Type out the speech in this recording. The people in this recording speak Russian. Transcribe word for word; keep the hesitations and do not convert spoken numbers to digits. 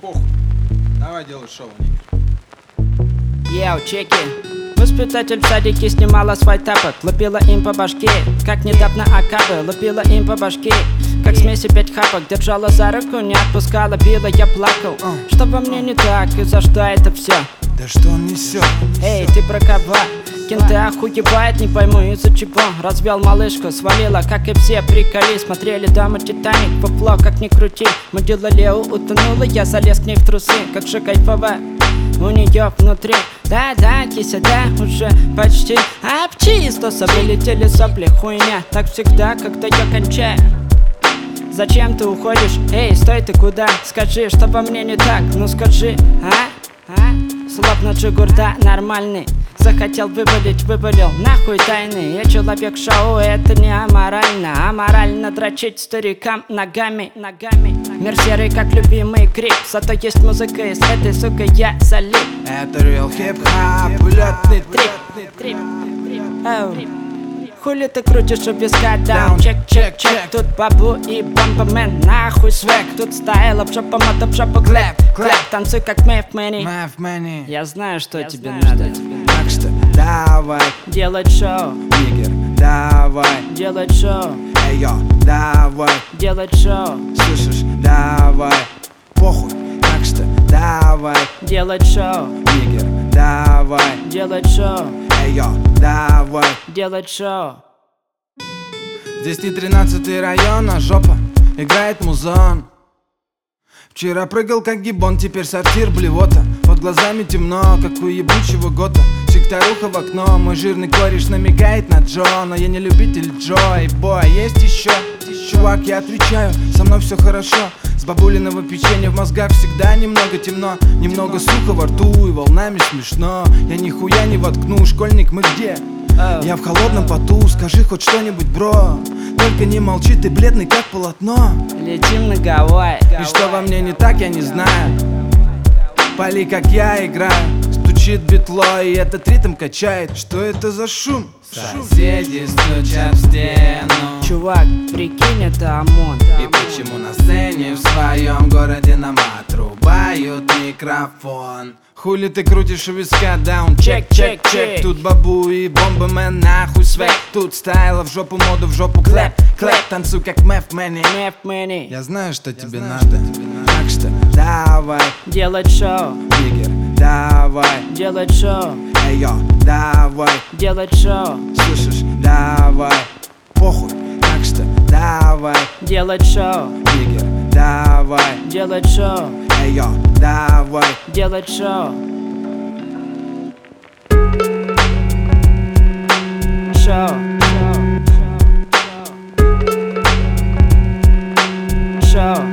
похуй. Давай делай шоу, Нигер. Йоу, чеки. Воспитатель в садике снимала свой тапок, лупила им по башке, как недавно Акабы, лупила им по башке, как смеси пять хапок. Держала за руку, не отпускала, била, я плакал. Что во мне не так и за что это все? Да что он несет? Эй, ты про кого? Кенты охуевает, не пойму из-за чего. Развел малышку, свалила, как и все. Приколи, смотрели дома Титаник, попло, как ни крути. Мудила Лео утонула, я залез к ней в трусы. Как же кайфово у нее внутри. Да-да, кися, да, уже почти обчисто. Вылетели сопли, хуйня. Так всегда, когда я кончаю. Зачем ты уходишь? Эй, стой, ты куда? Скажи, что во мне не так, ну скажи, а? А? Слов на джигурда нормальный. Захотел вывалить, вывалил, нахуй тайны. Я человек шоу, это не аморально. Аморально дрочить старикам ногами, ногами. Мир серый, как любимый крик. Зато есть музыка, и с этой, сука, я залип. Это real хип-хоп, улетный Трип, трип, трип, оу. Хули ты крутишь у виска, даун, чек, чек, чек. Тут бабу и бомбамен, нахуй свек. Тут стайл, в жопу, мото в жопу, клэп, клэп. Танцуй как Мэйв Мэнни. Мэйв Мэнни. Я знаю, что тебе надо. Так что давай, делать шоу, Нигер, давай, делать шоу, эй, йо, давай, делать шоу, слышишь, давай, похуй, так что давай, делать шоу, Нигер, давай, делать шоу, эй, йо, давай. делать шоу. Здесь не тринадцатый район, а жопа играет музон. Вчера прыгал как гибон, теперь сортир блевота. Под глазами темно, как у ебучего гота. Сектаруха в окно, мой жирный кореш намекает на Джо. Но я не любитель Джо, эй бой, есть еще? Чувак, я отвечаю, со мной все хорошо. С бабулиного печенья в мозгах всегда немного темно. Немного сухо во рту и волнами смешно. Я нихуя не воткну, школьник, мы где? Я в холодном поту, скажи хоть что-нибудь, бро. Только не молчи, ты бледный как полотно. Летим на Гавайи. И что во мне не так, я не знаю. Пали, как я играю. Стучит битло, и этот ритм качает. Что это за шум? Соседи стучат в стену. Чувак, прикинь, это ОМОН. И почему на сцене в своем городе нам отрубают микрофон? Хули ты крутишь у виска, даун, чек, чек, чек. Тут бабу и бомбамен, нахуй свек. Тут стайла в жопу, моду в жопу, клэп, клэп. Танцуй как Мэйв Мэнни. Мэйв Мэнни. Я знаю, что тебе надо, так что давай, делать шоу, Нигер, давай, делать шоу, эй, йо, давай, делать шоу, слышишь, давай, похуй, так что давай, делать шоу, Нигер, давай, делать шоу, эй, йо, давай, делать шоу. Шоу, шоу, шоу, шоу.